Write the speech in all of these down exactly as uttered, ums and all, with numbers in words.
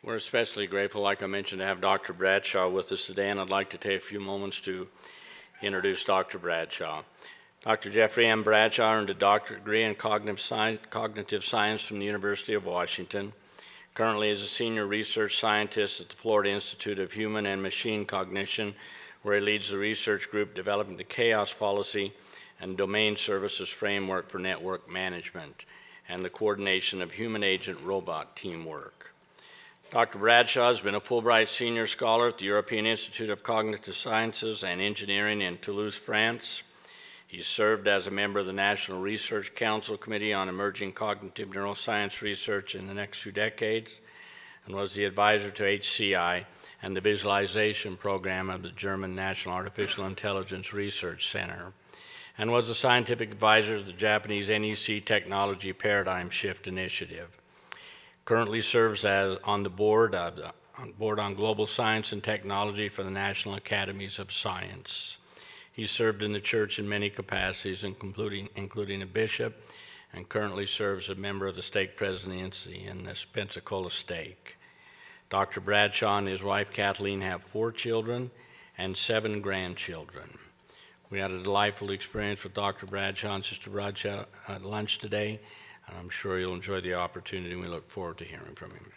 We're especially grateful, like I mentioned, to have Doctor Bradshaw with us today, and I'd like to take a few moments to introduce Doctor Bradshaw. Doctor Jeffrey M. Bradshaw earned a doctorate degree in cognitive science, cognitive science from the University of Washington. Currently is a senior research scientist at the Florida Institute of Human and Machine Cognition, where he leads the research group developing the CHAOS policy and domain services framework for network management and the coordination of human-agent-robot teamwork. Doctor Bradshaw has been a Fulbright Senior Scholar at the European Institute of Cognitive Sciences and Engineering in Toulouse, France. He's served as a member of the National Research Council Committee on Emerging Cognitive Neuroscience Research in the next few decades, and was the advisor to H C I and the visualization program of the German National Artificial Intelligence Research Center, and was a scientific advisor to the Japanese N E C Technology Paradigm Shift Initiative. Currently serves as on the board of the on board on global science and technology for the National Academies of Science. He served in the church in many capacities, including, including a bishop, and currently serves as a member of the stake presidency in the Pensacola stake. Doctor Bradshaw and his wife Kathleen have four children and seven grandchildren. We had a delightful experience with Doctor Bradshaw and Sister Bradshaw at lunch today, and I'm sure you'll enjoy the opportunity, and we look forward to hearing from him.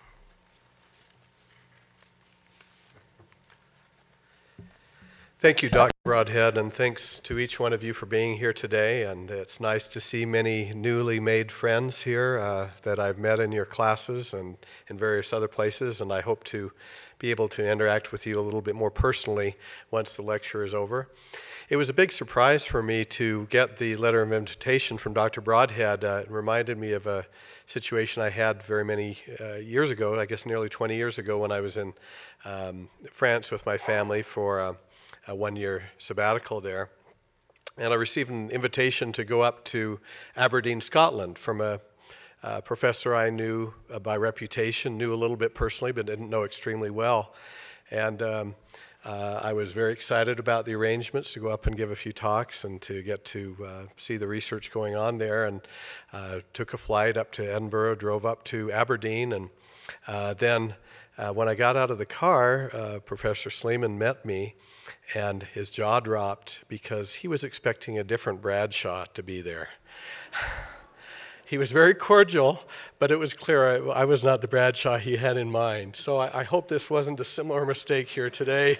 Thank you, Doctor Broadhead, and thanks to each one of you for being here today. And it's nice to see many newly made friends here uh, that I've met in your classes and in various other places, and I hope to be able to interact with you a little bit more personally once the lecture is over. It was a big surprise for me to get the letter of invitation from Doctor Broadhead. Uh, it reminded me of a situation I had very many uh, years ago, I guess nearly twenty years ago, when I was in um, France with my family for uh, a one-year sabbatical there. And I received an invitation to go up to Aberdeen, Scotland from a, a professor I knew uh, by reputation, knew a little bit personally, but didn't know extremely well. And um, Uh, I was very excited about the arrangements to go up and give a few talks and to get to uh, see the research going on there, and uh, took a flight up to Edinburgh, drove up to Aberdeen, and uh, then uh, when I got out of the car, uh, Professor Sleeman met me, and his jaw dropped because he was expecting a different Bradshaw to be there. He was very cordial, but it was clear I, I was not the Bradshaw he had in mind. So I, I hope this wasn't a similar mistake here today,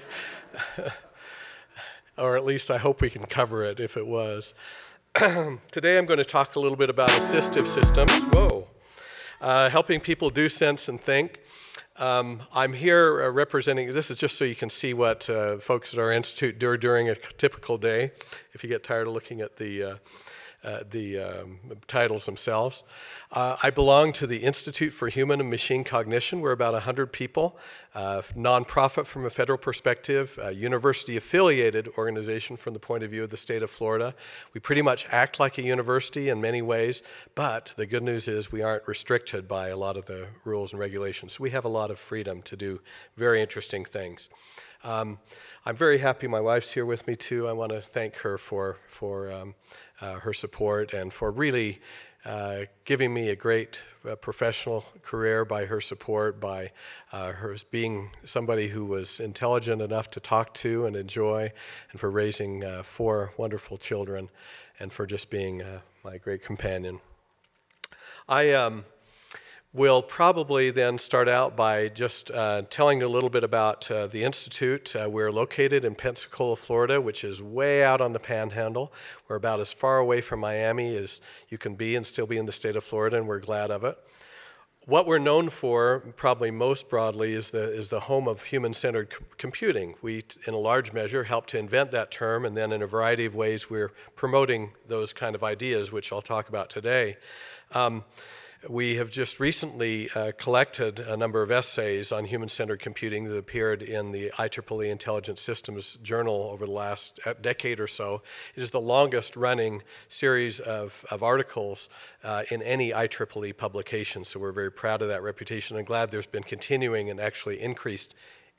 or at least I hope we can cover it if it was. Today I'm going to talk a little bit about assistive systems, whoa, uh, helping people do, sense, and think. Um, I'm here uh, representing, this is just so you can see what uh, folks at our institute do during a typical day, if you get tired of looking at the uh, Uh, the um, titles themselves. Uh, I belong to the Institute for Human and Machine Cognition. We're about one hundred people, uh, nonprofit from a federal perspective, a university-affiliated organization from the point of view of the state of Florida. We pretty much act like a university in many ways, but the good news is we aren't restricted by a lot of the rules and regulations. So we have a lot of freedom to do very interesting things. Um, I'm very happy my wife's here with me too. I want to thank her for, for um, uh, her support and for really uh, giving me a great uh, professional career by her support, by uh, her being somebody who was intelligent enough to talk to and enjoy, and for raising uh, four wonderful children, and for just being uh, my great companion. I um, We'll probably then start out by just uh, telling a little bit about uh, the Institute. Uh, we're located in Pensacola, Florida, which is way out on the panhandle. We're about as far away from Miami as you can be and still be in the state of Florida, and we're glad of it. What we're known for, probably most broadly, is the, is the home of human-centered c- computing. We, in a large measure, helped to invent that term, and then in a variety of ways we're promoting those kind of ideas, which I'll talk about today. Um, We have just recently uh, collected a number of essays on human-centered computing that appeared in the I triple E Intelligent Systems Journal over the last decade or so. It is the longest-running series of, of articles uh, in any I triple E publication, so we're very proud of that reputation and glad there's been continuing and actually increased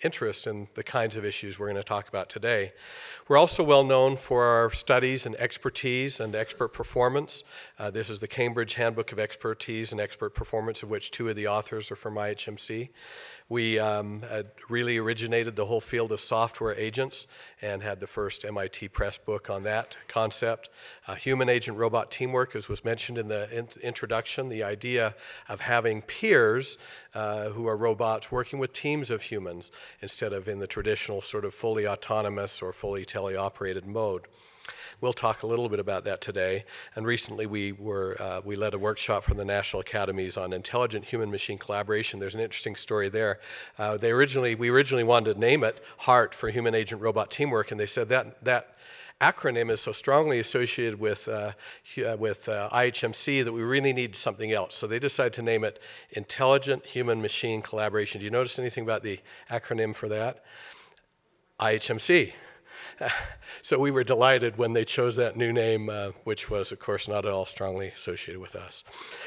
interest in the kinds of issues we're going to talk about today. We're also well known for our studies and expertise and expert performance. Uh, this is the Cambridge Handbook of Expertise and Expert Performance, of which two of the authors are from I H M C. We um, really originated the whole field of software agents and had the first M I T Press book on that concept. Uh, human agent robot teamwork, as was mentioned in the in introduction, the idea of having peers uh, who are robots working with teams of humans instead of in the traditional sort of fully autonomous or fully teleoperated mode. We'll talk a little bit about that today. And recently we were uh, we led a workshop from the National Academies on intelligent human-machine collaboration. There's an interesting story there. Uh, they originally we originally wanted to name it HART for Human Agent Robot Teamwork, and they said that that acronym is so strongly associated with uh, with uh, I H M C that we really need something else. So they decided to name it Intelligent Human-Machine Collaboration. Do you notice anything about the acronym for that? I H M C. So we were delighted when they chose that new name, uh, which was, of course, not at all strongly associated with us.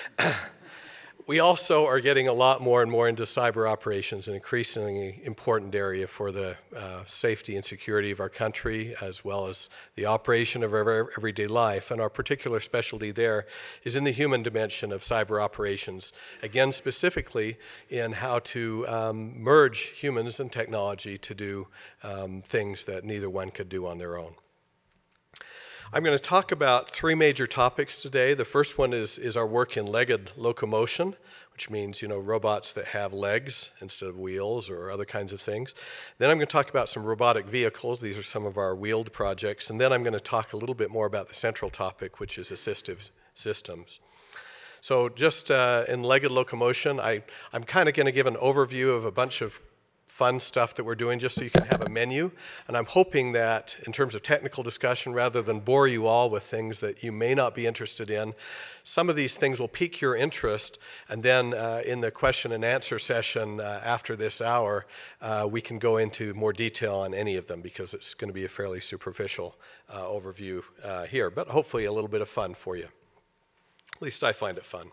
We also are getting a lot more and more into cyber operations, an increasingly important area for the uh, safety and security of our country, as well as the operation of our everyday life. And our particular specialty there is in the human dimension of cyber operations, again, specifically in how to um, merge humans and technology to do um, things that neither one could do on their own. I'm going to talk about three major topics today. The first one is, is our work in legged locomotion, which means, you know, robots that have legs instead of wheels or other kinds of things. Then I'm going to talk about some robotic vehicles. These are some of our wheeled projects. And then I'm going to talk a little bit more about the central topic, which is assistive systems. So just uh, in legged locomotion, I, I'm kind of going to give an overview of a bunch of fun stuff that we're doing just so you can have a menu. And I'm hoping that in terms of technical discussion, rather than bore you all with things that you may not be interested in, some of these things will pique your interest. And then uh, in the question and answer session uh, after this hour, uh, we can go into more detail on any of them because it's going to be a fairly superficial uh, overview uh, here, but hopefully a little bit of fun for you. At least I find it fun.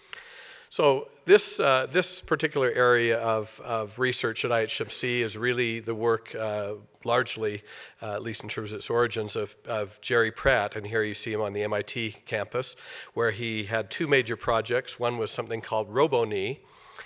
So this, uh, this particular area of, of research at I H M C is really the work uh, largely, uh, at least in terms of its origins, of, of Jerry Pratt. And here you see him on the M I T campus, where he had two major projects. One was something called RoboKnee,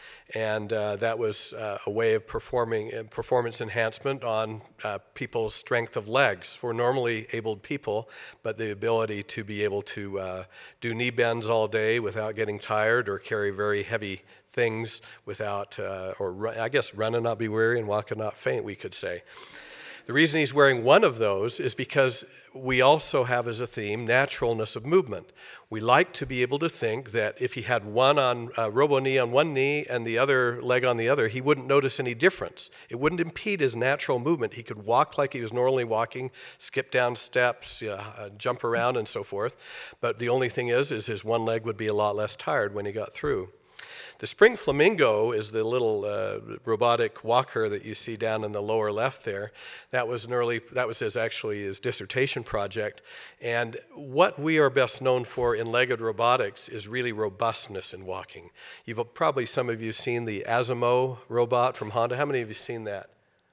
and uh, that was uh, a way of performing uh, performance enhancement on uh, people's strength of legs for normally abled people, but the ability to be able to uh, do knee bends all day without getting tired or carry very heavy things without, uh, or run, I guess run and not be weary and walk and not faint, we could say. The reason he's wearing one of those is because we also have as a theme naturalness of movement. We like to be able to think that if he had one on uh, RoboKnee on one knee and the other leg on the other, he wouldn't notice any difference. It wouldn't impede his natural movement. He could walk like he was normally walking, skip down steps, you know, uh, jump around and so forth. But the only thing is, is his one leg would be a lot less tired when he got through. The Spring Flamingo is the little uh, robotic walker that you see down in the lower left there. That was an early, that was his actually his dissertation project. And what we are best known for in legged robotics is really robustness in walking. You've probably, some of you, seen the Asimo robot from Honda. How many of you seen that?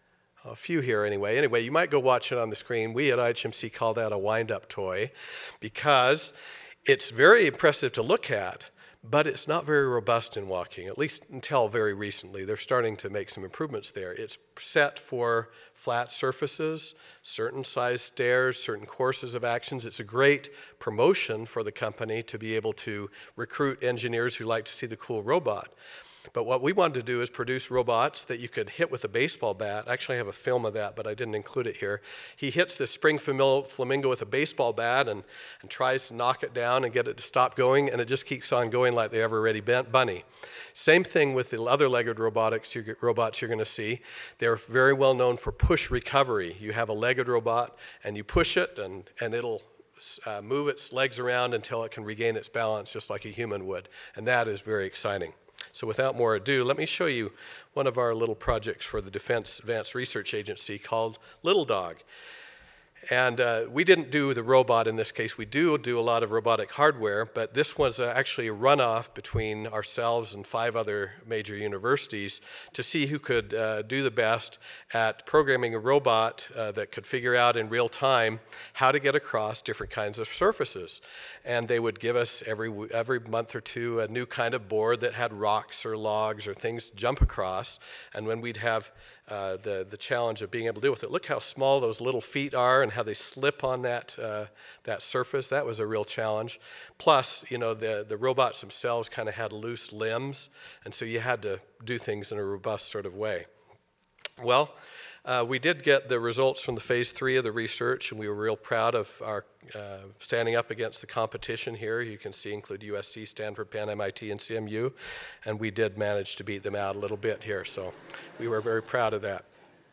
A few here anyway. Anyway, you might go watch it on the screen. We at I H M C call that a wind-up toy because it's very impressive to look at, but it's not very robust in walking, at least until very recently. They're starting to make some improvements there. It's set for flat surfaces, certain size stairs, certain courses of actions. It's a great promotion for the company to be able to recruit engineers who like to see the cool robot. But what we wanted to do is produce robots that you could hit with a baseball bat. Actually, I have a film of that, but I didn't include it here. He hits the Spring Flamingo with a baseball bat and, and tries to knock it down and get it to stop going, and it just keeps on going like the ever-ready bunny. Same thing with the other legged robotics, you, robots you're going to see. They're very well known for push recovery. You have a legged robot, and you push it, and, and it'll uh, move its legs around until it can regain its balance just like a human would, and that is very exciting. So without more ado, let me show you one of our little projects for the Defense Advanced Research Agency called Little Dog. And uh, we didn't do the robot in this case. We do do a lot of robotic hardware, but this was uh, actually a runoff between ourselves and five other major universities to see who could uh, do the best at programming a robot uh, that could figure out in real time how to get across different kinds of surfaces. And they would give us every, every month or two a new kind of board that had rocks or logs or things to jump across. And when we'd have Uh, the, the challenge of being able to deal with it. Look how small those little feet are and how they slip on that, uh, that surface. That was a real challenge. Plus, you know, the, the robots themselves kind of had loose limbs, and so you had to do things in a robust sort of way. Well, uh, we did get the results from the phase three of the research, and we were real proud of our uh, standing up against the competition here. You can see include U S C, Stanford, Penn, M I T, and C M U, and we did manage to beat them out a little bit here, so we were very proud of that.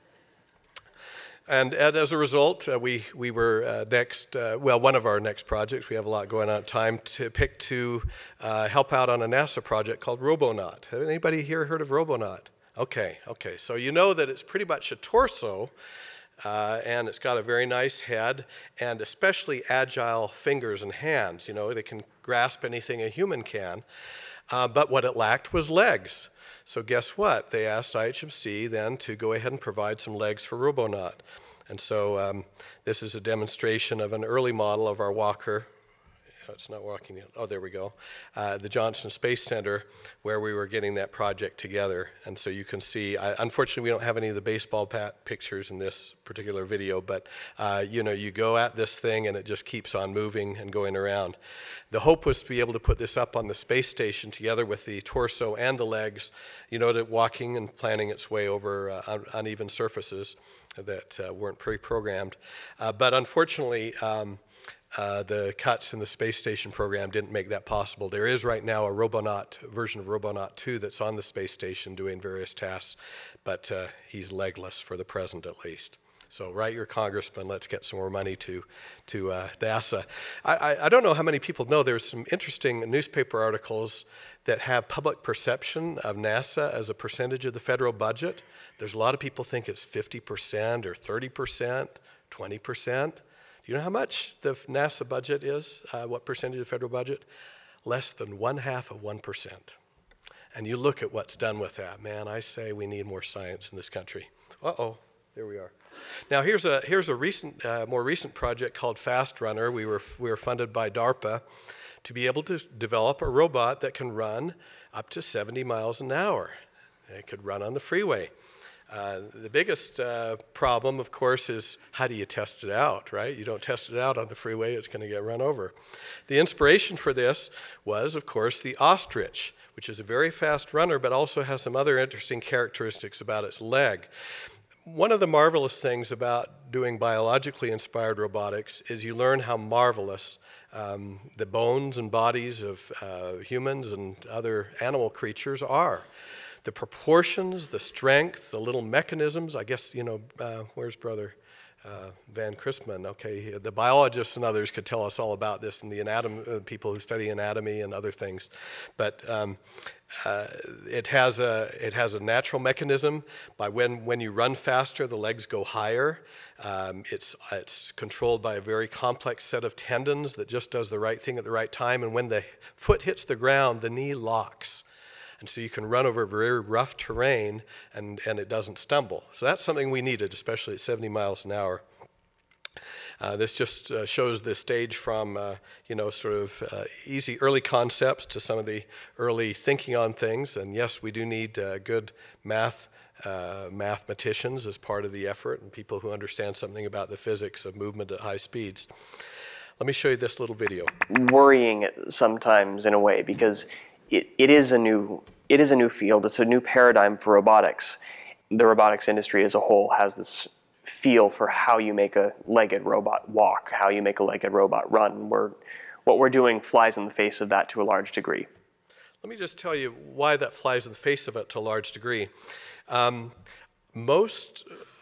And as a result, uh, we, we were uh, next, uh, well, one of our next projects, we have a lot going on at time, to pick to uh, help out on a NASA project called Robonaut. Have anybody here heard of Robonaut? Okay, okay, so you know that it's pretty much a torso, uh, and it's got a very nice head, and especially agile fingers and hands. You know, they can grasp anything a human can, uh, but what it lacked was legs. So guess what? They asked I H M C then to go ahead and provide some legs for Robonaut. And so um, this is a demonstration of an early model of our walker. It's not walking yet. Oh, there we go. Uh, the Johnson Space Center, where we were getting that project together. And so you can see, I, unfortunately, we don't have any of the baseball bat pictures in this particular video, but uh, you know, you go at this thing and it just keeps on moving and going around. The hope was to be able to put this up on the space station together with the torso and the legs, you know, that walking and planning its way over uh, uneven surfaces that uh, weren't pre-programmed. Uh, but unfortunately, um, Uh, the cuts in the space station program didn't make that possible. There is right now a Robonaut, version of Robonaut two that's on the space station doing various tasks, but uh, he's legless for the present at least. So write your congressman, let's get some more money to, to uh, NASA. I, I, I don't know how many people know there's some interesting newspaper articles that have public perception of NASA as a percentage of the federal budget. There's a lot of people think it's fifty percent or thirty percent, twenty percent. Do you know how much the NASA budget is? Uh, what percentage of the federal budget? Less than one half of one percent. And you look at what's done with that. Man, I say we need more science in this country. Uh-oh, there we are. Now here's a here's a recent, uh, more recent project called Fast Runner. We were we were funded by DARPA to be able to develop a robot that can run up to seventy miles an hour. It could run on the freeway. Uh, the biggest uh, problem, of course, is how do you test it out, right? You don't test it out on the freeway, it's going to get run over. The inspiration for this was, of course, the ostrich, which is a very fast runner, but also has some other interesting characteristics about its leg. One of the marvelous things about doing biologically inspired robotics is you learn how marvelous um, the bones and bodies of uh, humans and other animal creatures are. The proportions, the strength, the little mechanisms. I guess, you know, uh, where's Brother uh, Van Christman? Okay, the biologists and others could tell us all about this, and the anatom- uh, people who study anatomy and other things. But um, uh, it has a it has a natural mechanism by when when you run faster, the legs go higher. Um, it's it's controlled by a very complex set of tendons that just does the right thing at the right time. And when the foot hits the ground, the knee locks. And so you can run over very rough terrain and, and it doesn't stumble. So that's something we needed, especially at seventy miles an hour. Uh, this just uh, shows the stage from, uh, you know, sort of uh, easy early concepts to some of the early thinking on things. And yes, we do need uh, good math, uh, mathematicians as part of the effort and people who understand something about the physics of movement at high speeds. Let me show you this little video. Worrying sometimes in a way because it, it is a new it is a new field. It's a new paradigm for robotics. The robotics industry as a whole has this feel for how you make a legged robot walk, how you make a legged robot run. We're, what we're doing flies in the face of that to a large degree. Let me just tell you why that flies in the face of it to a large degree. Um, most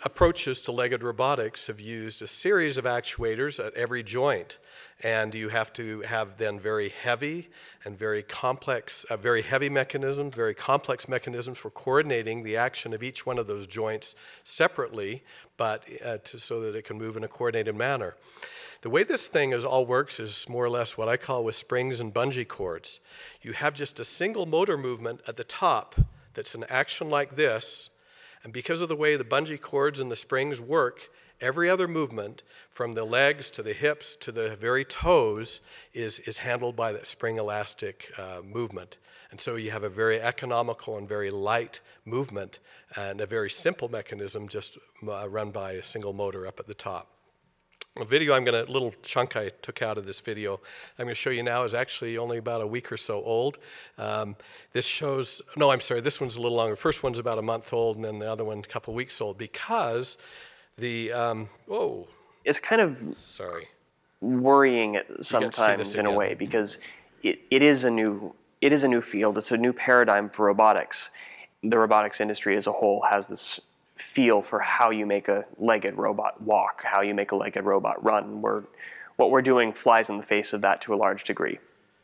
approaches to legged robotics have used a series of actuators at every joint. And you have to have then very heavy and very complex, uh, very heavy mechanisms, very complex mechanisms for coordinating the action of each one of those joints separately, but uh, to, so that it can move in a coordinated manner. The way this thing is all works is more or less what I call with springs and bungee cords. You have just a single motor movement at the top that's an action like this, and because of the way the bungee cords and the springs work, every other movement, from the legs to the hips to the very toes, is, is handled by that spring elastic uh, movement. And so you have a very economical and very light movement and a very simple mechanism just uh, run by a single motor up at the top. A video I'm going to, little chunk I took out of this video, I'm going to show you now is actually only about a week or so old. Um, this shows, no, I'm sorry, this one's a little longer. First one's about a month old, and then the other one a couple weeks old, because the, um, whoa. It's kind of Sorry. worrying sometimes in a way, because it, it is a new it is a new field. It's a new paradigm for robotics. The robotics industry as a whole has this feel for how you make a legged robot walk, how you make a legged robot run. We're, what we're doing flies in the face of that to a large degree.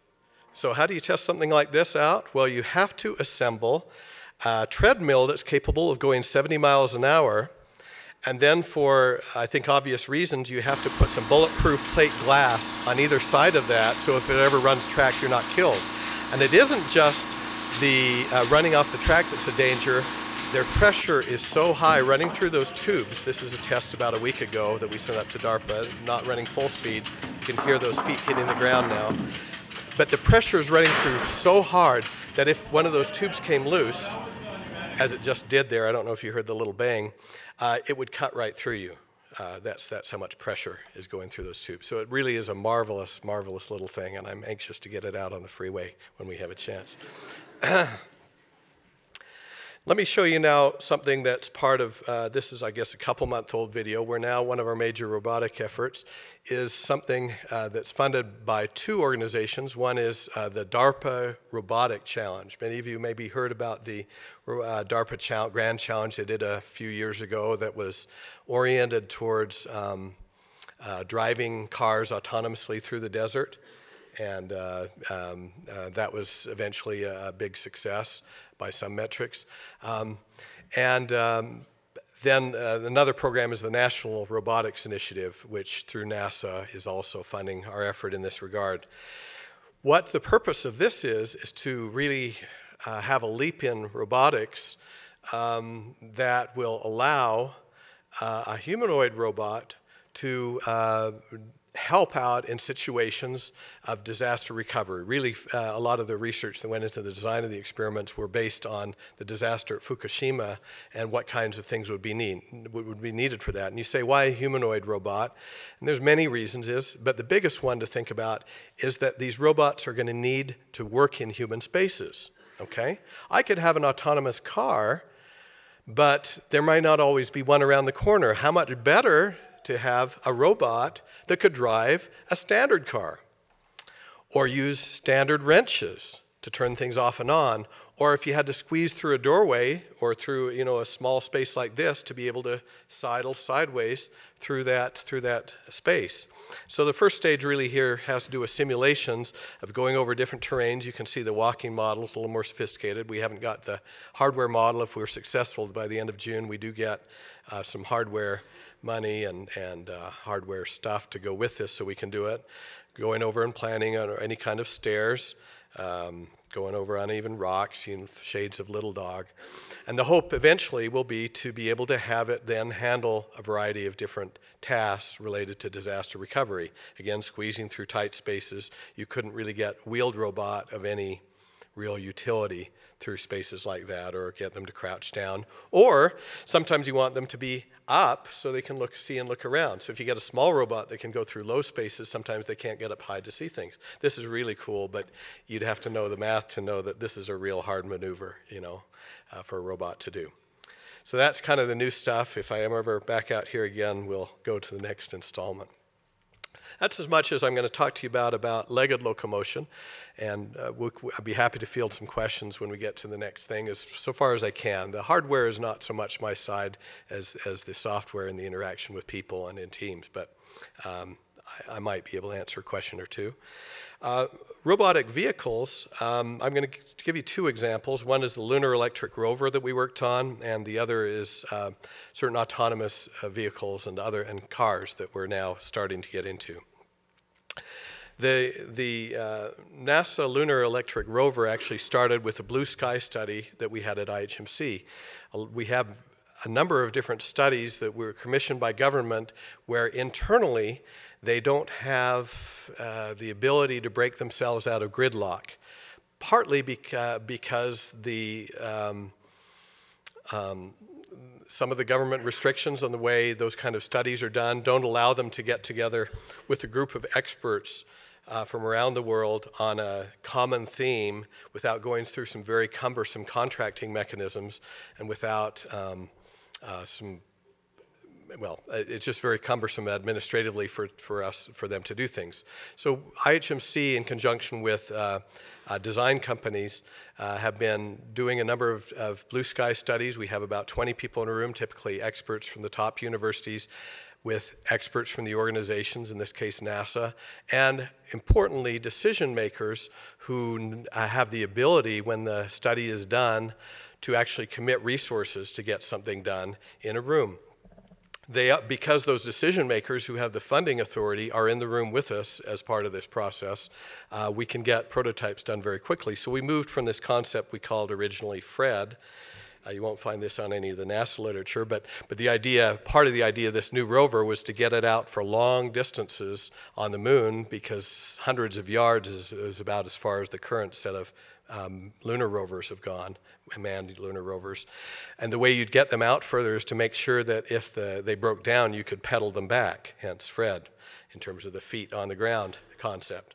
So how do you test something like this out? Well, you have to assemble a treadmill that's capable of going seventy miles an hour. And then for, I think, obvious reasons, you have to put some bulletproof plate glass on either side of that, so if it ever runs track, you're not killed. And it isn't just the uh, running off the track that's a danger. Their pressure is so high running through those tubes. This is a test about a week ago that we sent up to DARPA, not running full speed. You can hear those feet hitting the ground now. But the pressure is running through so hard that if one of those tubes came loose, as it just did there, I don't know if you heard the little bang, uh, it would cut right through you. Uh, that's, that's how much pressure is going through those tubes. So it really is a marvelous, marvelous little thing, and I'm anxious to get it out on the freeway when we have a chance. Let me show you now something that's part of, uh, this is, I guess, a couple month old video, where now one of our major robotic efforts is something uh, that's funded by two organizations. One is uh, the DARPA Robotic Challenge. Many of you maybe heard about the uh, DARPA Chal- Grand Challenge they did a few years ago that was oriented towards um, uh, driving cars autonomously through the desert. And uh, um, uh, that was eventually a, a big success by some metrics. Um, and um, then uh, another program is the National Robotics Initiative, which through NASA is also funding our effort in this regard. What the purpose of this is, is to really uh, have a leap in robotics um, that will allow uh, a humanoid robot to uh, help out in situations of disaster recovery. Really, uh, a lot of the research that went into the design of the experiments were based on the disaster at Fukushima and what kinds of things would be need, would be needed for that. And you say, why a humanoid robot? And there's many reasons, is, but the biggest one to think about is that these robots are going to need to work in human spaces, okay? I could have an autonomous car, but there might not always be one around the corner. How much better to have a robot that could drive a standard car, or use standard wrenches to turn things off and on, or if you had to squeeze through a doorway or through, you know, a small space like this, to be able to sidle sideways through that through that space. So the first stage really here has to do with simulations of going over different terrains. You can see the walking model is a little more sophisticated. We haven't got the hardware model. If we're successful by the end of June, we do get uh, some hardware money and, and uh, hardware stuff to go with this so we can do it. Going over and planning on any kind of stairs, um, going over uneven rocks, seeing shades of Little Dog. And the hope eventually will be to be able to have it then handle a variety of different tasks related to disaster recovery. Again, squeezing through tight spaces. You couldn't really get wheeled robot of any real utility through spaces like that, or get them to crouch down. Or sometimes you want them to be up so they can look, see and look around. So if you get a small robot that can go through low spaces, sometimes they can't get up high to see things. This is really cool, but you'd have to know the math to know that this is a real hard maneuver, you know, uh, for a robot to do. So that's kind of the new stuff. If I am ever back out here again, we'll go to the next installment. that's as much as I'm going to talk to you about about legged locomotion, and uh, we'll, I'll be happy to field some questions when we get to the next thing, as so far as I can. The hardware is not so much my side as, as the software and the interaction with people and in teams, but um, I, I might be able to answer a question or two. Uh, robotic vehicles, um, I'm going to give you two examples. One is the Lunar Electric Rover that we worked on, and the other is uh, certain autonomous uh, vehicles and other and cars that we're now starting to get into. The, the uh, NASA Lunar Electric Rover actually started with a blue sky study that we had at I H M C. Uh, we have a number of different studies that were commissioned by government where internally they don't have uh, the ability to break themselves out of gridlock, partly beca- because the um, um, some of the government restrictions on the way those kind of studies are done don't allow them to get together with a group of experts uh, from around the world on a common theme without going through some very cumbersome contracting mechanisms and without um, uh, some well, it's just very cumbersome administratively for, for us, for them to do things. So I H M C, in conjunction with uh, uh, design companies, uh, have been doing a number of, of blue sky studies. We have about twenty people in a room, typically experts from the top universities, with experts from the organizations, in this case NASA, and importantly, decision makers who uh, have the ability, when the study is done, to actually commit resources to get something done in a room. They, because those decision makers who have the funding authority are in the room with us as part of this process, uh, we can get prototypes done very quickly. So we moved from this concept we called originally FRED. Uh, you won't find this on any of the NASA literature, but, but the idea, part of the idea of this new rover was to get it out for long distances on the moon, because hundreds of yards is, is about as far as the current set of Um, lunar rovers have gone, manned lunar rovers. And the way you'd get them out further is to make sure that if the, they broke down, you could pedal them back, hence FRED, in terms of the feet on the ground concept.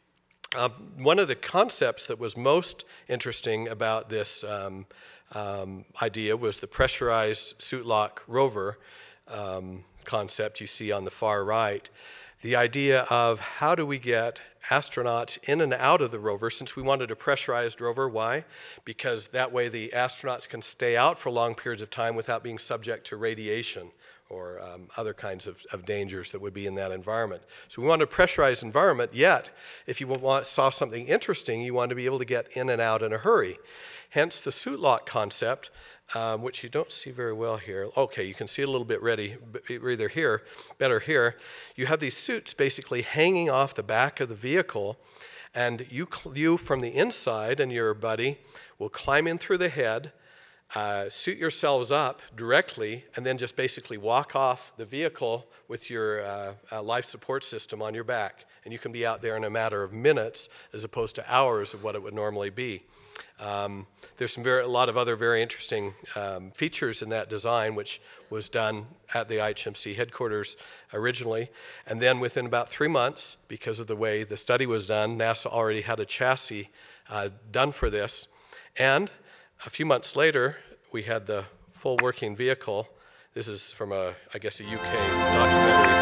Uh, one of the concepts that was most interesting about this um, um, idea was the pressurized suit lock rover um, concept you see on the far right. The idea of how do we get astronauts in and out of the rover, since we wanted a pressurized rover. Why? Because that way the astronauts can stay out for long periods of time without being subject to radiation or um, other kinds of, of dangers that would be in that environment. So we want a pressurized environment, yet if you want, saw something interesting, you want to be able to get in and out in a hurry. Hence the suit lock concept, um, which you don't see very well here. Okay, you can see it a little bit ready, either here, better here. You have these suits basically hanging off the back of the vehicle, and you, you from the inside and your buddy will climb in through the head, Uh, suit yourselves up directly, and then just basically walk off the vehicle with your uh, uh, life support system on your back. And you can be out there in a matter of minutes as opposed to hours of what it would normally be. Um, there's some very, a lot of other very interesting um, features in that design, which was done at the I H M C headquarters originally. And then within about three months, because of the way the study was done, NASA already had a chassis uh, done for this. And a few months later, we had the full working vehicle. This is from a, I guess, a U K documentary.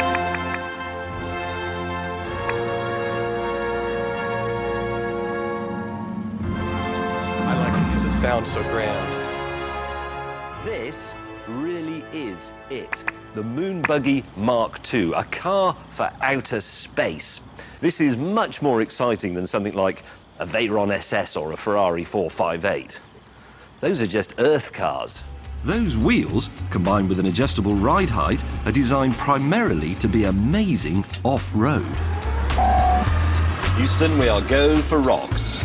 I like it because it sounds so grand. This really is it. The Moon Buggy Mark two, a car for outer space. This is much more exciting than something like a Veyron S S or a Ferrari four fifty-eight. Those are just Earth cars. Those wheels, combined with an adjustable ride height, are designed primarily to be amazing off-road. Houston, we are go for rocks.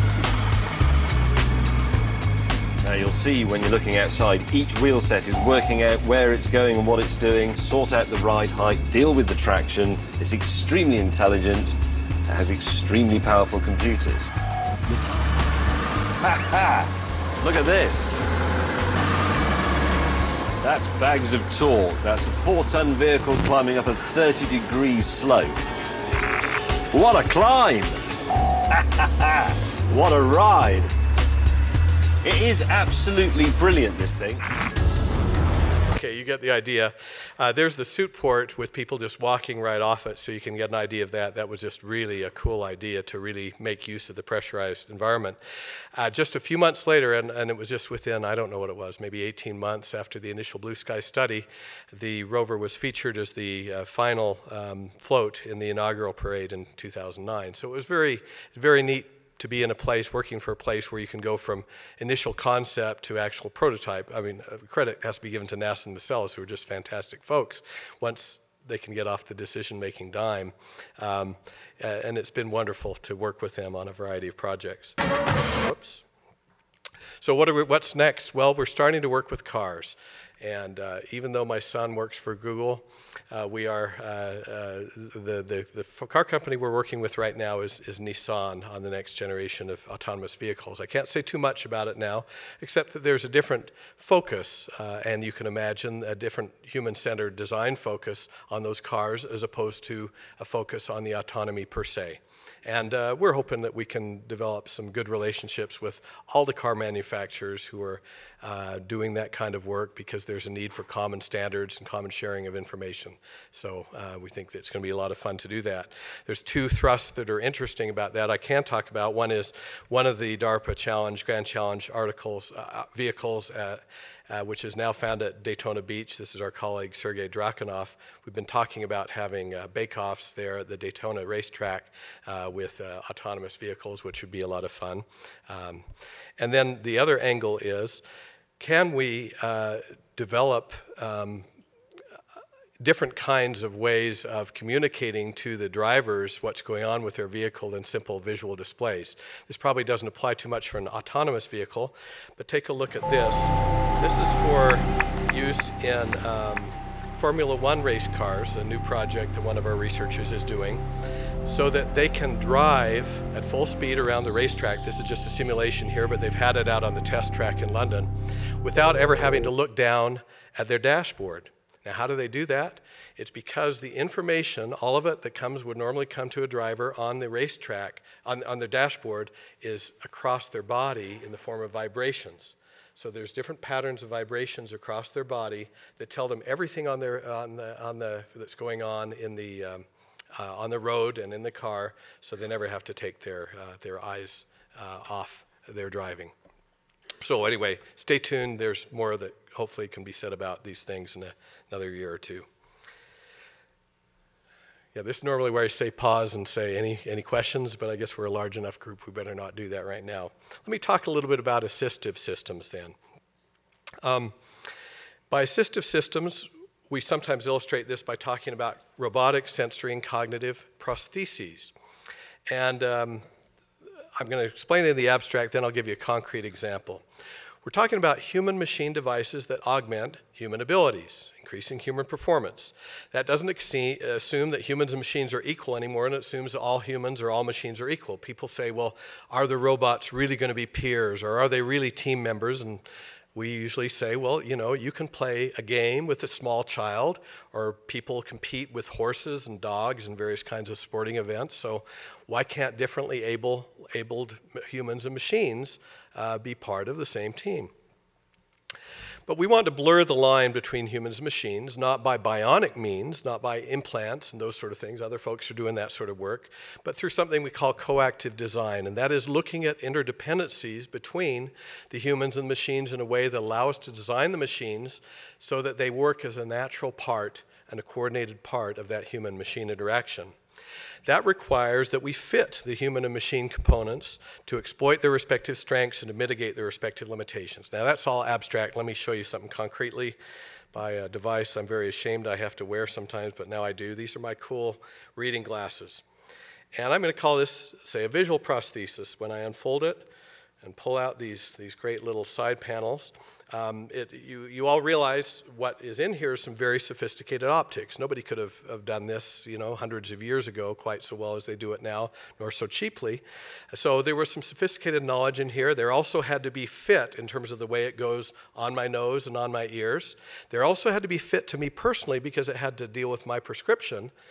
Now you'll see when you're looking outside, each wheel set is working out where it's going and what it's doing, sort out the ride height, deal with the traction. It's extremely intelligent. It has extremely powerful computers. Ha ha! Look at this. That's bags of torque. That's a four-ton vehicle climbing up a thirty degree slope. What a climb! What a ride! It is absolutely brilliant, this thing. Okay, you get the idea. Uh, there's the suit port with people just walking right off it, so you can get an idea of that. That was just really a cool idea to really make use of the pressurized environment. Uh, just a few months later, and, and it was just within, I don't know what it was, maybe eighteen months after the initial Blue Sky study, the rover was featured as the uh, final um, float in the inaugural parade in two thousand nine. So it was very, very neat to be in a place, working for a place where you can go from initial concept to actual prototype. I mean, credit has to be given to NASA and Marcellus, who are just fantastic folks, once they can get off the decision-making dime. Um, and it's been wonderful to work with them on a variety of projects. Whoops. So what are we, what's next? Well, we're starting to work with cars. And uh, even though my son works for Google, uh, we are, uh, uh, the, the, the car company we're working with right now is, is Nissan on the next generation of autonomous vehicles. I can't say too much about it now, except that there's a different focus, uh, and you can imagine a different human-centered design focus on those cars as opposed to a focus on the autonomy per se. And uh, we're hoping that we can develop some good relationships with all the car manufacturers who are uh, doing that kind of work, because there's a need for common standards and common sharing of information. So uh, we think that it's going to be a lot of fun to do that. There's two thrusts that are interesting about that I can talk about. One is one of the DARPA Challenge, Grand Challenge articles, uh, vehicles at, Uh, which is now found at Daytona Beach. This is our colleague Sergei Drakunov. We've been talking about having uh, bake-offs there at the Daytona racetrack uh, with uh, autonomous vehicles, which would be a lot of fun. Um, and then the other angle is, can we uh, develop um, different kinds of ways of communicating to the drivers what's going on with their vehicle than simple visual displays. This probably doesn't apply too much for an autonomous vehicle, but take a look at this. This is for use in um, Formula One race cars, a new project that one of our researchers is doing, so that they can drive at full speed around the racetrack. This is just a simulation here, but they've had it out on the test track in London without ever having to look down at their dashboard. Now, how do they do that? It's because the information, all of it that comes would normally come to a driver on the racetrack, on, on their dashboard, is across their body in the form of vibrations. So there's different patterns of vibrations across their body that tell them everything on their on the on the that's going on in the um, uh, on the road and in the car, so they never have to take their uh, their eyes uh, off their driving. So anyway, stay tuned. There's more that hopefully can be said about these things in a, another year or two. Yeah, this is normally where I say pause and say any, any questions, but I guess we're a large enough group, we better not do that right now. Let me talk a little bit about assistive systems then. Um, by assistive systems, we sometimes illustrate this by talking about robotic, sensory, and cognitive prostheses. And um, I'm going to explain it in the abstract, then I'll give you a concrete example. We're talking about human-machine devices that augment human abilities, increasing human performance. That doesn't assume that humans and machines are equal anymore, and it assumes that all humans or all machines are equal. People say, well, are the robots really going to be peers, or are they really team members? And we usually say, well, you know, you can play a game with a small child, or people compete with horses and dogs and various kinds of sporting events. So why can't differently able, abled humans and machines uh, be part of the same team? But we want to blur the line between humans and machines, not by bionic means, not by implants and those sort of things. Other folks are doing that sort of work, but through something we call coactive design, and that is looking at interdependencies between the humans and machines in a way that allow us to design the machines so that they work as a natural part and a coordinated part of that human-machine interaction. That requires that we fit the human and machine components to exploit their respective strengths and to mitigate their respective limitations. Now, that's all abstract. Let me show you something concretely by a device I'm very ashamed I have to wear sometimes, but now I do. These are my cool reading glasses. And I'm going to call this, say, a visual prosthesis. When I unfold it and pull out these, these great little side panels, um, it, you, you all realize what is in here is some very sophisticated optics. Nobody could have, have done this, you know, hundreds of years ago quite so well as they do it now, nor so cheaply. So there was some sophisticated knowledge in here. There also had to be fit in terms of the way it goes on my nose and on my ears. There also had to be fit to me personally because it had to deal with my prescription.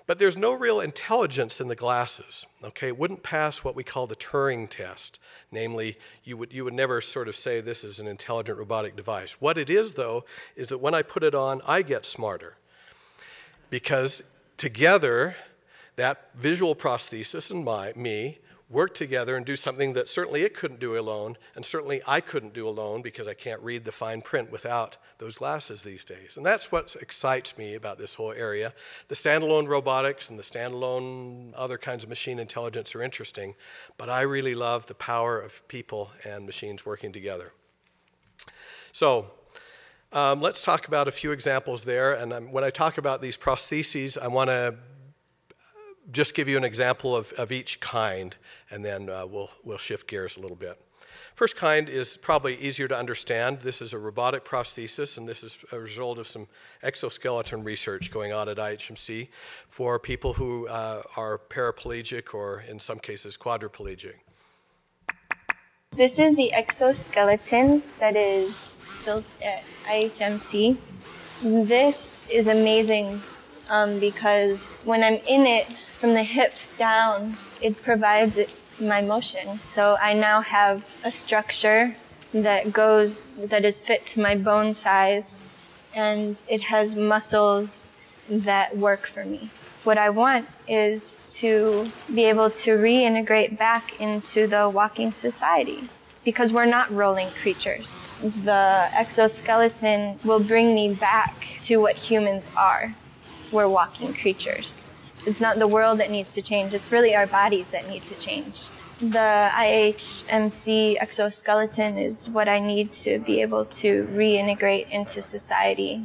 But there's no real intelligence in the glasses, okay? It wouldn't pass what we call the Turing test. Namely, you would, you would never sort of say this is an intelligent robotic device. What it is, though, is that when I put it on, I get smarter. Because together, that visual prosthesis and my, me work together and do something that certainly it couldn't do alone, and certainly I couldn't do alone because I can't read the fine print without those glasses these days. And that's what excites me about this whole area. The standalone robotics and the standalone other kinds of machine intelligence are interesting, but I really love the power of people and machines working together. So um, let's talk about a few examples there. And um, when I talk about these prostheses, I want to just give you an example of, of each kind, and then uh, we'll, we'll shift gears a little bit. First kind is probably easier to understand. This is a robotic prosthesis, and this is a result of some exoskeleton research going on at I H M C for people who uh, are paraplegic or, in some cases, quadriplegic. This is the exoskeleton that is built at I H M C. This is amazing um, because when I'm in it, from the hips down, it provides it my motion. So I now have a structure that goes, that is fit to my bone size, and it has muscles that work for me. What I want is to be able to reintegrate back into the walking society, because we're not rolling creatures. The exoskeleton will bring me back to what humans are. We're walking creatures. It's not the world that needs to change, it's really our bodies that need to change. The I H M C exoskeleton is what I need to be able to reintegrate into society.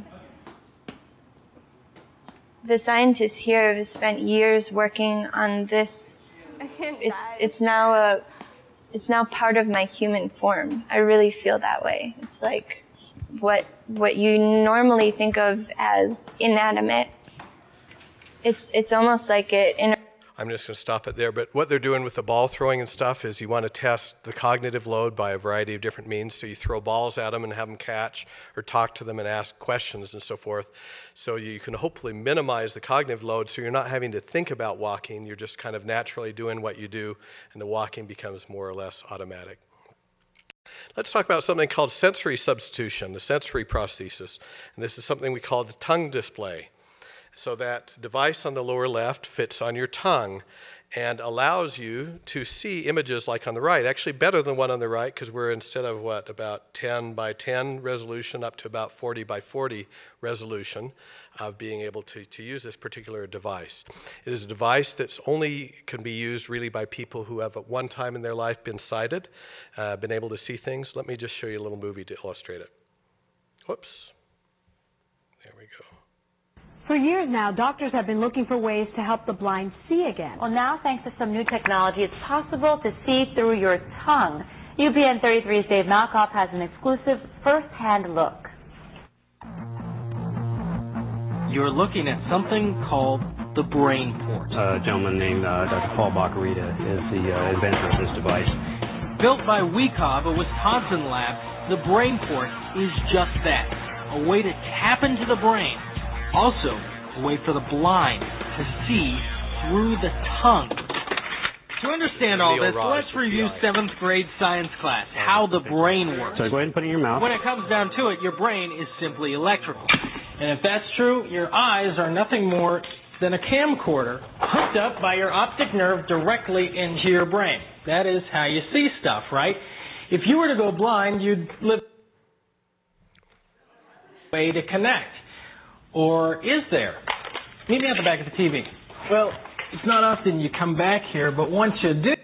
The scientists here have spent years working on this. It's, it's, now a, it's now part of my human form. I really feel that way. It's like what, what you normally think of as inanimate. It's, it's almost like it. In I'm just going to stop it there, but what they're doing with the ball throwing and stuff is you want to test the cognitive load by a variety of different means. So you throw balls at them and have them catch, or talk to them and ask questions and so forth. So you can hopefully minimize the cognitive load so you're not having to think about walking. You're just kind of naturally doing what you do, and the walking becomes more or less automatic. Let's talk about something called sensory substitution, the sensory prosthesis. And this is something we call the tongue display. So that device on the lower left fits on your tongue and allows you to see images like on the right, actually better than one on the right, because we're instead of what, about ten by ten resolution up to about forty by forty resolution of being able to, to use this particular device. It is a device that's only can be used really by people who have at one time in their life been sighted, uh, been able to see things. Let me just show you a little movie to illustrate it. Whoops. There we go. For years now, doctors have been looking for ways to help the blind see again. Well, now, thanks to some new technology, it's possible to see through your tongue. U P N thirty-three's Dave Malkoff has an exclusive first-hand look. You're looking at something called the brain port. A gentleman named uh, Doctor Paul Baccarita is the uh, inventor of this device. Built by WeCov, a Wisconsin lab, the brain port is just that, a way to tap into the brain. Also, a way for the blind to see through the tongue. To understand all this, let's review seventh grade science class, how the brain works. So go ahead and put it in your mouth. When it comes down to it, your brain is simply electrical. And if that's true, your eyes are nothing more than a camcorder hooked up by your optic nerve directly into your brain. That is how you see stuff, right? If you were to go blind, you'd live a way to connect. Or is there? Meet me at the back of the T V. Well, it's not often you come back here, but once you do,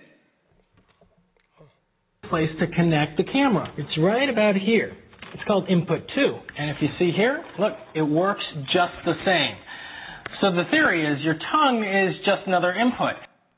place to connect the camera. It's right about here. It's called input two. And if you see here, look, it works just the same. So the theory is your tongue is just another input.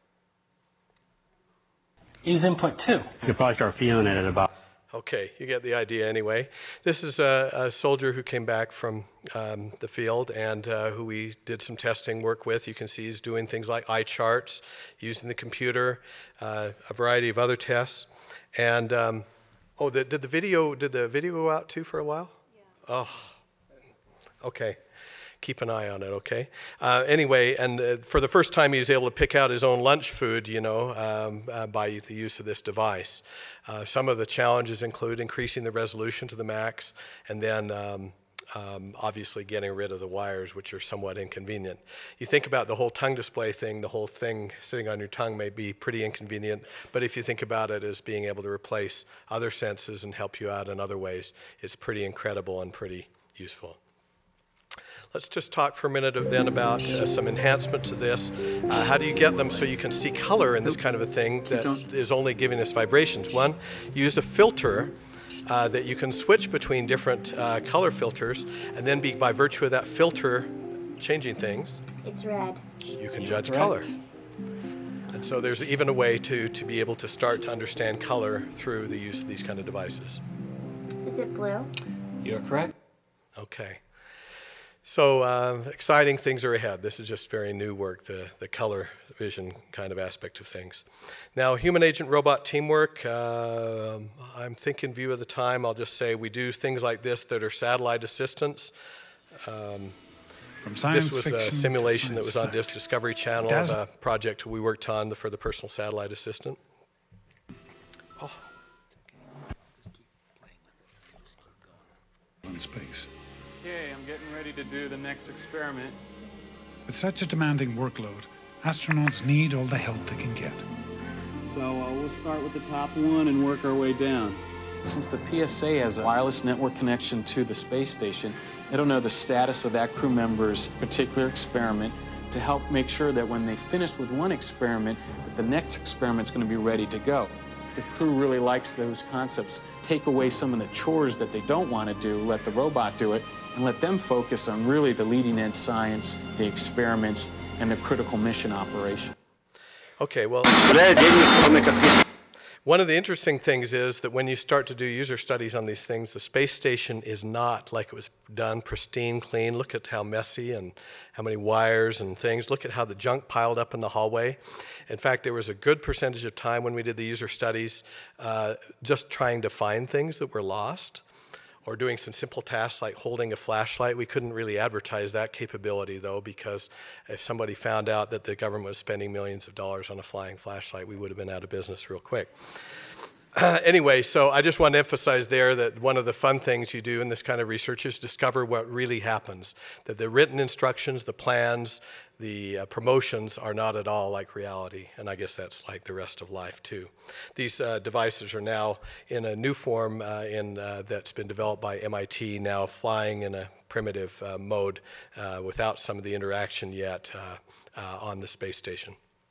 Use input two. You'll probably start feeling it at about... Okay, you get the idea anyway. This is a, a soldier who came back from um, the field and uh, who we did some testing work with. You can see he's doing things like eye charts, using the computer, uh, a variety of other tests. And, um, oh, the, did the video did the video go out too for a while? Yeah. Oh, okay. keep an eye on it, okay? Uh, anyway, and uh, for the first time, he was able to pick out his own lunch food, you know, um, uh, by the use of this device. Uh, some of the challenges include increasing the resolution to the max, and then um, um, obviously getting rid of the wires, which are somewhat inconvenient. You think about the whole tongue display thing, the whole thing sitting on your tongue may be pretty inconvenient, but if you think about it as being able to replace other senses and help you out in other ways, it's pretty incredible and pretty useful. Let's just talk for a minute then about uh, some enhancement to this. Uh, how do you get them so you can see color in this kind of a thing that is only giving us vibrations? One, use a filter uh, that you can switch between different uh, color filters, and then be, by virtue of that filter changing things, it's red. You can judge color. And so there's even a way to, to be able to start to understand color through the use of these kind of devices. Is it blue? You're correct. Okay. So uh, exciting things are ahead. This is just very new work, the, the color vision kind of aspect of things. Now, human agent robot teamwork, uh, I'm thinking view of the time, I'll just say we do things like this that are satellite assistance. Um, From science this was a fiction simulation to that was science on Dis- Discovery Channel Does- of a project we worked on for the personal satellite assistant. Oh. in space. Okay, I'm getting ready to do the next experiment. With such a demanding workload, astronauts need all the help they can get. So uh, we'll start with the top one and work our way down. Since the P S A has a wireless network connection to the space station, it'll know the status of that crew member's particular experiment to help make sure that when they finish with one experiment, that the next experiment's going to be ready to go. The crew really likes those concepts. Take away some of the chores that they don't want to do, let the robot do it, and let them focus on really the leading edge science, the experiments, and the critical mission operation. Okay, well, one of the interesting things is that when you start to do user studies on these things, the space station is not like it was done, pristine, clean. Look at how messy and how many wires and things. Look at how the junk piled up in the hallway. In fact, there was a good percentage of time when we did the user studies uh, just trying to find things that were lost, or doing some simple tasks like holding a flashlight. We couldn't really advertise that capability, though, because if somebody found out that the government was spending millions of dollars on a flying flashlight, we would have been out of business real quick. Uh, anyway, so I just want to emphasize there that one of the fun things you do in this kind of research is discover what really happens, that the written instructions, the plans, the uh, promotions are not at all like reality, and I guess that's like the rest of life too. These uh, devices are now in a new form uh, in, uh, that's been developed by M I T, now flying in a primitive uh, mode uh, without some of the interaction yet uh, uh, on the space station.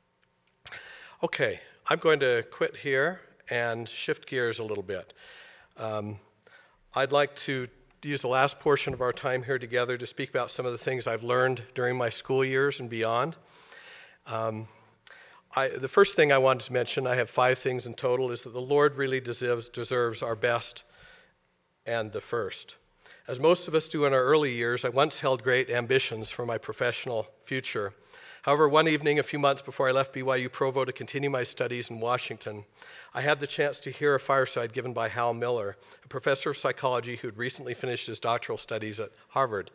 Okay, I'm going to quit here and shift gears a little bit. Um, I'd like to use the last portion of our time here together to speak about some of the things I've learned during my school years and beyond. Um, I, the first thing I wanted to mention, I have five things in total, is that the Lord really deserves, deserves our best and the first. As most of us do in our early years, I once held great ambitions for my professional future. However, one evening, a few months before I left B Y U Provo to continue my studies in Washington, I had the chance to hear a fireside given by Hal Miller, a professor of psychology who had recently finished his doctoral studies at Harvard.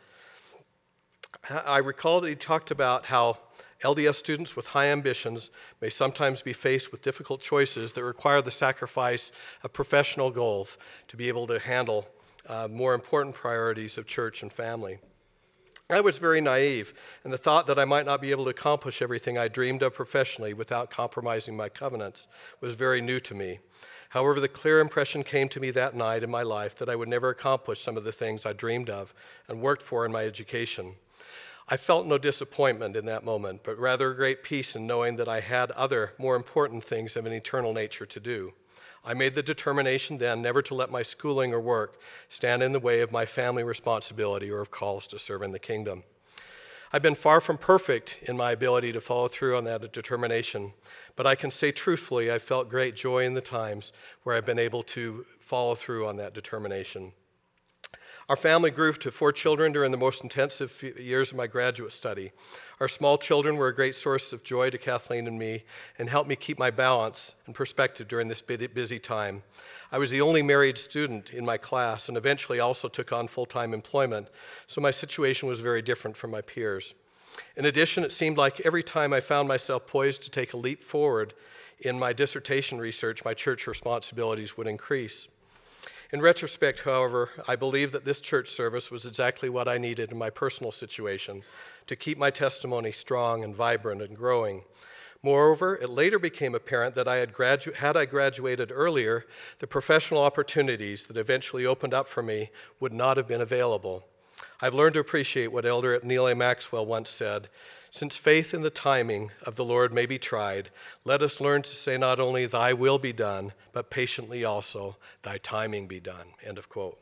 I recall that he talked about how L D S students with high ambitions may sometimes be faced with difficult choices that require the sacrifice of professional goals to be able to handle uh, more important priorities of church and family. I was very naive, and the thought that I might not be able to accomplish everything I dreamed of professionally without compromising my covenants was very new to me. However, the clear impression came to me that night in my life that I would never accomplish some of the things I dreamed of and worked for in my education. I felt no disappointment in that moment, but rather a great peace in knowing that I had other, more important things of an eternal nature to do. I made the determination then never to let my schooling or work stand in the way of my family responsibility or of calls to serve in the kingdom. I've been far from perfect in my ability to follow through on that determination, but I can say truthfully I felt great joy in the times where I've been able to follow through on that determination. Our family grew to four children during the most intensive years of my graduate study. Our small children were a great source of joy to Kathleen and me and helped me keep my balance and perspective during this busy time. I was the only married student in my class and eventually also took on full-time employment, so my situation was very different from my peers. In addition, it seemed like every time I found myself poised to take a leap forward in my dissertation research, my church responsibilities would increase. In retrospect, however, I believe that this church service was exactly what I needed in my personal situation to keep my testimony strong and vibrant and growing. Moreover, it later became apparent that I had, gradu- had I graduated earlier, the professional opportunities that eventually opened up for me would not have been available. I've learned to appreciate what Elder Neal A. Maxwell once said, "Since faith in the timing of the Lord may be tried, let us learn to say not only thy will be done, but patiently also thy timing be done." End of quote.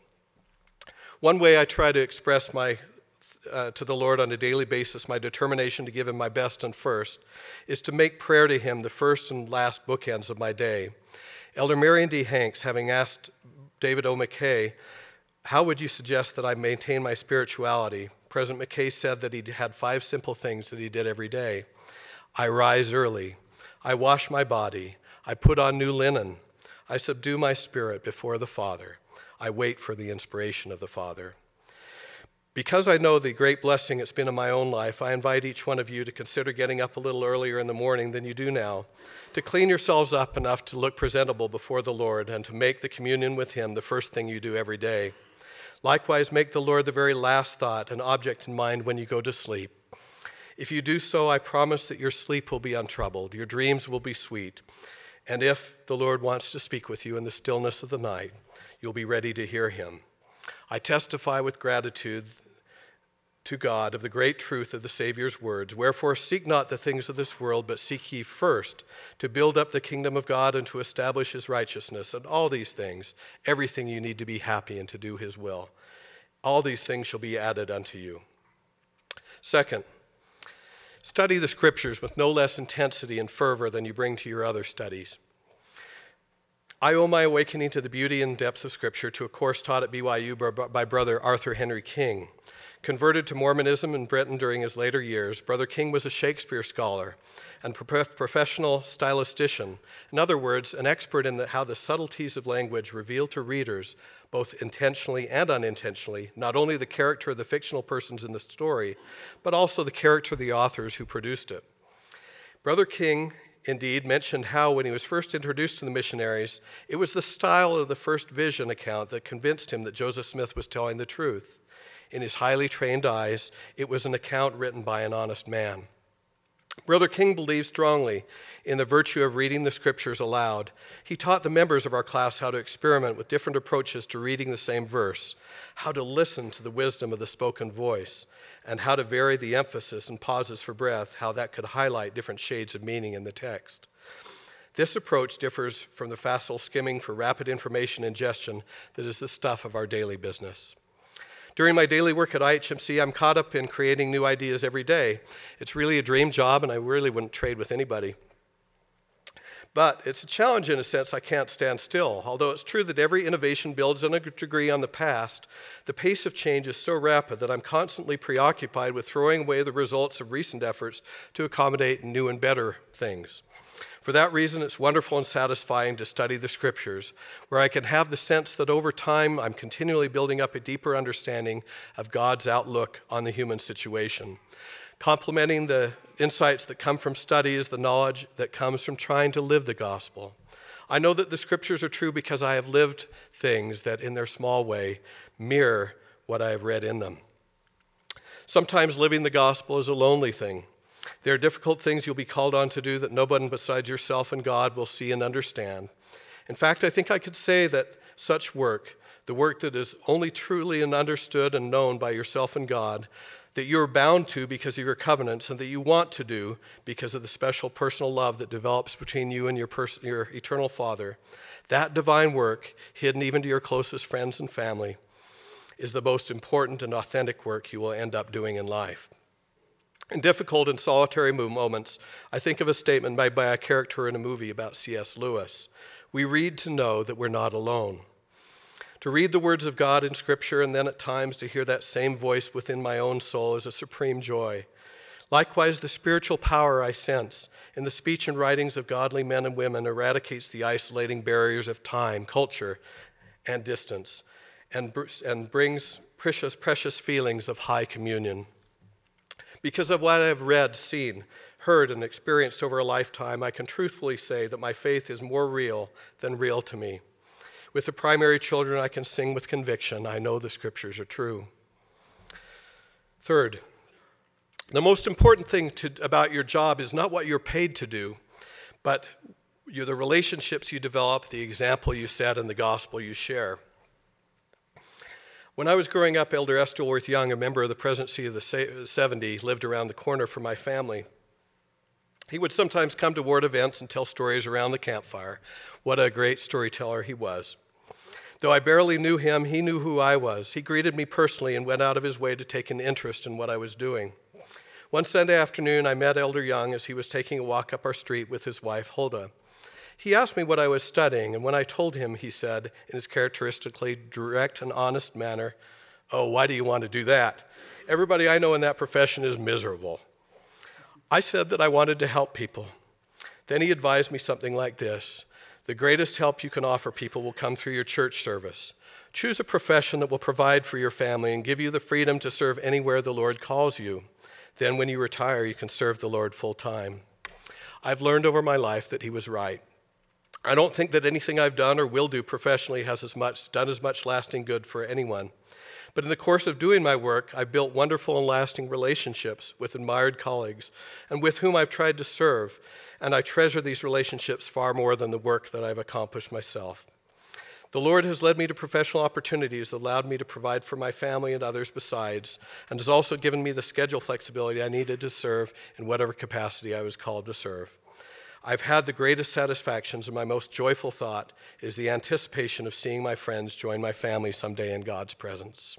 One way I try to express my uh, to the Lord on a daily basis my determination to give him my best and first is to make prayer to him the first and last bookends of my day. Elder Marion D. Hanks, having asked David O. McKay, "How would you suggest that I maintain my spirituality?" President McKay said that he had five simple things that he did every day. I rise early. I wash my body. I put on new linen. I subdue my spirit before the Father. I wait for the inspiration of the Father. Because I know the great blessing it's been in my own life, I invite each one of you to consider getting up a little earlier in the morning than you do now, to clean yourselves up enough to look presentable before the Lord and to make the communion with him the first thing you do every day. Likewise, make the Lord the very last thought and object in mind when you go to sleep. If you do so, I promise that your sleep will be untroubled, your dreams will be sweet, and if the Lord wants to speak with you in the stillness of the night, you'll be ready to hear him. I testify with gratitude to God of the great truth of the Savior's words. Wherefore seek not the things of this world, but seek ye first to build up the kingdom of God and to establish his righteousness. And all these things, everything you need to be happy and to do his will, all these things shall be added unto you. Second, study the scriptures with no less intensity and fervor than you bring to your other studies. I owe my awakening to the beauty and depth of Scripture to a course taught at B Y U by Brother Arthur Henry King. Converted to Mormonism in Britain during his later years, Brother King was a Shakespeare scholar and professional stylistician. In other words, an expert in the, how the subtleties of language reveal to readers, both intentionally and unintentionally, not only the character of the fictional persons in the story, but also the character of the authors who produced it. Brother King, indeed, mentioned how when he was first introduced to the missionaries, it was the style of the first vision account that convinced him that Joseph Smith was telling the truth. In his highly trained eyes, it was an account written by an honest man. Brother King believed strongly in the virtue of reading the scriptures aloud. He taught the members of our class how to experiment with different approaches to reading the same verse, how to listen to the wisdom of the spoken voice, and how to vary the emphasis and pauses for breath, how that could highlight different shades of meaning in the text. This approach differs from the facile skimming for rapid information ingestion that is the stuff of our daily business. During my daily work at I H M C, I'm caught up in creating new ideas every day. It's really a dream job, and I really wouldn't trade with anybody. But it's a challenge in a sense I can't stand still. Although it's true that every innovation builds in a degree on the past, the pace of change is so rapid that I'm constantly preoccupied with throwing away the results of recent efforts to accommodate new and better things. For that reason, it's wonderful and satisfying to study the scriptures, where I can have the sense that over time I'm continually building up a deeper understanding of God's outlook on the human situation. Complementing the insights that come from study is the knowledge that comes from trying to live the gospel. I know that the scriptures are true because I have lived things that in their small way mirror what I have read in them. Sometimes living the gospel is a lonely thing. There are difficult things you'll be called on to do that nobody besides yourself and God will see and understand. In fact, I think I could say that such work, the work that is only truly and understood and known by yourself and God, that you're bound to because of your covenants and that you want to do because of the special personal love that develops between you and your, pers- your eternal Father, that divine work, hidden even to your closest friends and family, is the most important and authentic work you will end up doing in life. In difficult and solitary moments, I think of a statement made by a character in a movie about C S Lewis. We read to know that we're not alone. To read the words of God in Scripture and then at times to hear that same voice within my own soul is a supreme joy. Likewise, the spiritual power I sense in the speech and writings of godly men and women eradicates the isolating barriers of time, culture, and distance, and, and brings precious, precious feelings of high communion. Because of what I have read, seen, heard, and experienced over a lifetime, I can truthfully say that my faith is more real than real to me. With the primary children, I can sing with conviction. I know the Scriptures are true. Third, the most important thing to, about your job is not what you're paid to do, but you, the relationships you develop, the example you set, and the gospel you share. When I was growing up, Elder Estelworth Young, a member of the Presidency of the seventy, lived around the corner from my family. He would sometimes come to ward events and tell stories around the campfire. What a great storyteller he was. Though I barely knew him, he knew who I was. He greeted me personally and went out of his way to take an interest in what I was doing. One Sunday afternoon, I met Elder Young as he was taking a walk up our street with his wife, Huldah. He asked me what I was studying, and when I told him, he said, in his characteristically direct and honest manner, "Oh, why do you want to do that? Everybody I know in that profession is miserable." I said that I wanted to help people. Then he advised me something like this: the greatest help you can offer people will come through your church service. Choose a profession that will provide for your family and give you the freedom to serve anywhere the Lord calls you. Then when you retire, you can serve the Lord full time. I've learned over my life that he was right. I don't think that anything I've done or will do professionally has as much done as much lasting good for anyone. But in the course of doing my work, I've built wonderful and lasting relationships with admired colleagues and with whom I've tried to serve, and I treasure these relationships far more than the work that I've accomplished myself. The Lord has led me to professional opportunities that allowed me to provide for my family and others besides, and has also given me the schedule flexibility I needed to serve in whatever capacity I was called to serve. I've had the greatest satisfactions, and my most joyful thought is the anticipation of seeing my friends join my family someday in God's presence.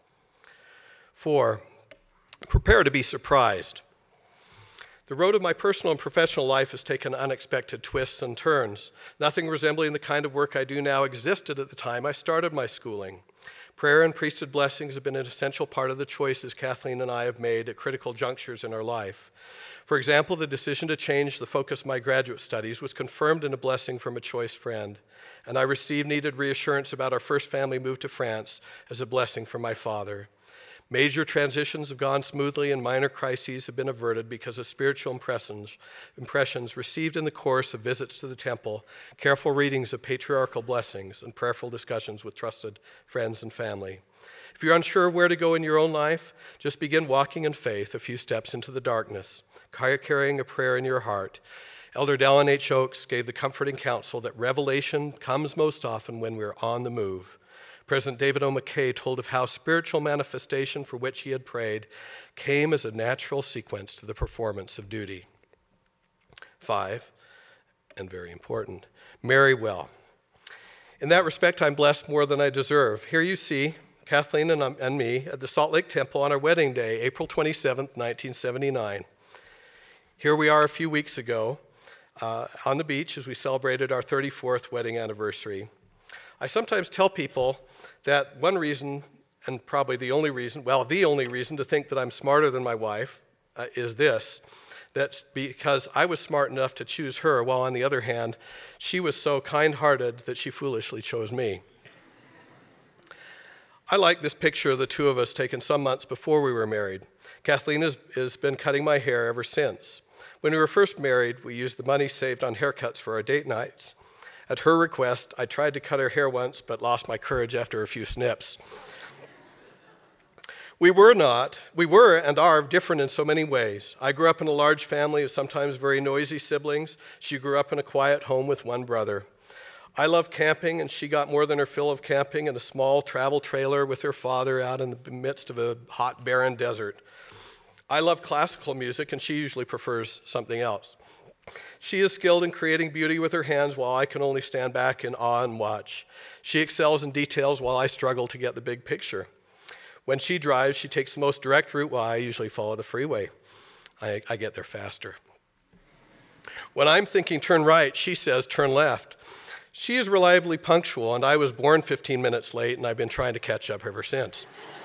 Four, prepare to be surprised. The road of my personal and professional life has taken unexpected twists and turns. Nothing resembling the kind of work I do now existed at the time I started my schooling. Prayer and priesthood blessings have been an essential part of the choices Kathleen and I have made at critical junctures in our life. For example, the decision to change the focus of my graduate studies was confirmed in a blessing from a choice friend, and I received needed reassurance about our first family move to France as a blessing from my father. Major transitions have gone smoothly and minor crises have been averted because of spiritual impressions, impressions received in the course of visits to the temple, careful readings of patriarchal blessings, and prayerful discussions with trusted friends and family. If you're unsure of where to go in your own life, just begin walking in faith a few steps into the darkness, carrying a prayer in your heart. Elder Dallin H. Oaks gave the comforting counsel that revelation comes most often when we're on the move. President David O. McKay told of how spiritual manifestation for which he had prayed came as a natural sequence to the performance of duty. Five, and very important, marry well. In that respect, I'm blessed more than I deserve. Here you see Kathleen and, um, and me at the Salt Lake Temple on our wedding day, April twenty-seventh, nineteen seventy-nine. Here we are a few weeks ago uh, on the beach as we celebrated our thirty-fourth wedding anniversary. I sometimes tell people that one reason, and probably the only reason, well, the only reason to think that I'm smarter than my wife uh, is this, that's because I was smart enough to choose her, while on the other hand, she was so kind-hearted that she foolishly chose me. I like this picture of the two of us taken some months before we were married. Kathleen has, has been cutting my hair ever since. When we were first married, we used the money saved on haircuts for our date nights. At her request, I tried to cut her hair once, but lost my courage after a few snips. We were not, we were and are different in so many ways. I grew up in a large family of sometimes very noisy siblings. She grew up in a quiet home with one brother. I love camping, and she got more than her fill of camping in a small travel trailer with her father out in the midst of a hot, barren desert. I love classical music, and she usually prefers something else. She is skilled in creating beauty with her hands, while I can only stand back in awe and watch. She excels in details while I struggle to get the big picture. When she drives, she takes the most direct route, while I usually follow the freeway. I, I get there faster. When I'm thinking turn right, she says turn left. She is reliably punctual, and I was born fifteen minutes late, and I've been trying to catch up ever since.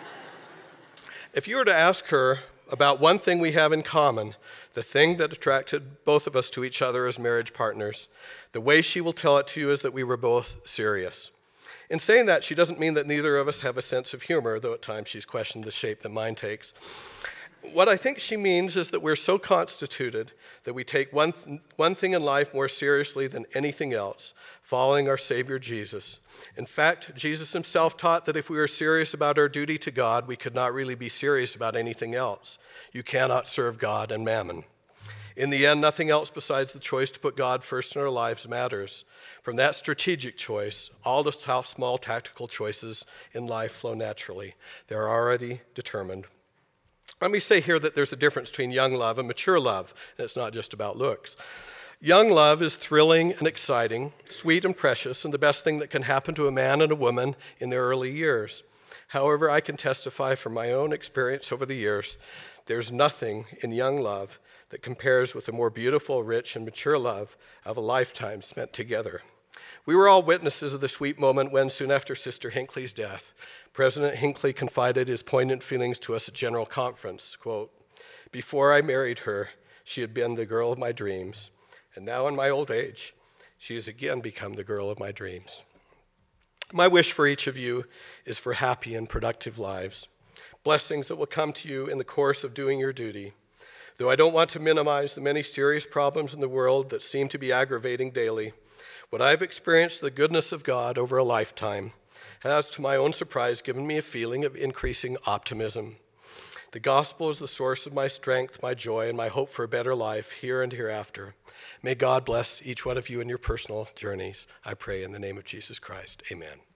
If you were to ask her about one thing we have in common, the thing that attracted both of us to each other as marriage partners, the way she will tell it to you is that we were both serious. In saying that, she doesn't mean that neither of us have a sense of humor, though at times she's questioned the shape that mine takes. What I think she means is that we're so constituted that we take one, th- one thing in life more seriously than anything else, following our Savior Jesus. In fact, Jesus himself taught that if we were serious about our duty to God, we could not really be serious about anything else. You cannot serve God and mammon. In the end, nothing else besides the choice to put God first in our lives matters. From that strategic choice, all the small tactical choices in life flow naturally. They're already determined. Let me say here that there's a difference between young love and mature love, and it's not just about looks. Young love is thrilling and exciting, sweet and precious, and the best thing that can happen to a man and a woman in their early years. However, I can testify from my own experience over the years, there's nothing in young love that compares with the more beautiful, rich, and mature love of a lifetime spent together. We were all witnesses of the sweet moment when, soon after Sister Hinckley's death, President Hinckley confided his poignant feelings to us at General Conference, quote, "Before I married her, she had been the girl of my dreams, and now in my old age, she has again become the girl of my dreams." My wish for each of you is for happy and productive lives, blessings that will come to you in the course of doing your duty. Though I don't want to minimize the many serious problems in the world that seem to be aggravating daily, what I've experienced the goodness of God over a lifetime has, to my own surprise, given me a feeling of increasing optimism. The gospel is the source of my strength, my joy, and my hope for a better life here and hereafter. May God bless each one of you in your personal journeys. I pray in the name of Jesus Christ. Amen.